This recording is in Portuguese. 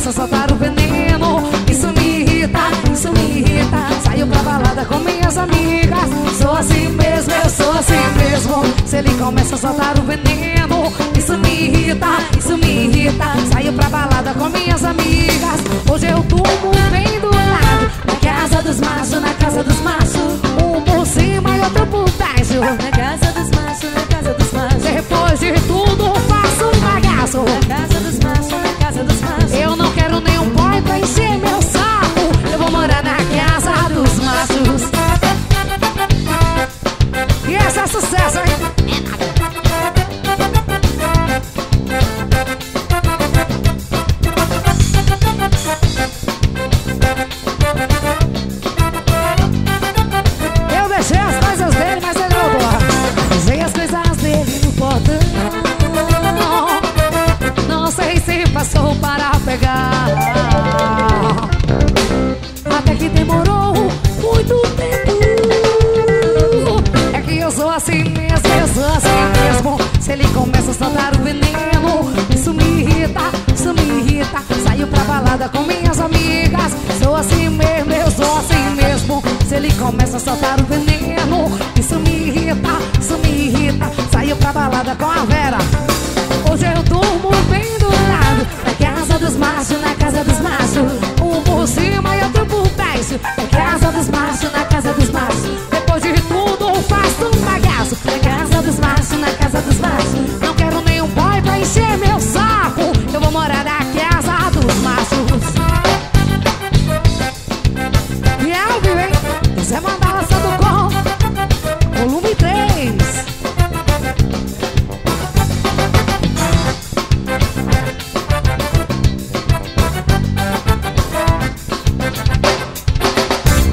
começa a soltar o veneno. Isso me irrita, isso me irrita. Saio pra balada com minhas amigas. Sou assim mesmo, eu sou assim mesmo. Se ele começa a soltar o veneno, isso me irrita, isso me irrita. Saio pra balada com minhas amigas. Hoje eu durmo bem do lado, na casa dos machos, na casa dos machos. Um por cima e outro por baixo. Na casa dos machos, na casa dos machos. Depois de tudo faço um bagaço. Na casa dos machos, na casa dos machos. Eu não quero nenhum boy pra encher meu saco. Eu vou morar na casa dos machos. E esse é sucesso, hein? Eu deixei as coisas dele, mas ele roubou. Deixei as coisas dele no portão. Não sei se passou para pegar. Até que demorou muito tempo. É que eu sou assim mesmo, eu sou assim mesmo. Se ele começa a soltar o veneno, isso me irrita, isso me irrita. Saio pra balada com minhas amigas. Sou assim mesmo, eu sou assim mesmo. Se ele começa a soltar o veneno, isso me irrita, isso me irrita. Saio pra balada com a Vera. Hoje eu durmo bem do lado, na casa dos machos, na casa dos machos. Um por cima e outro por baixo. Na casa dos machos,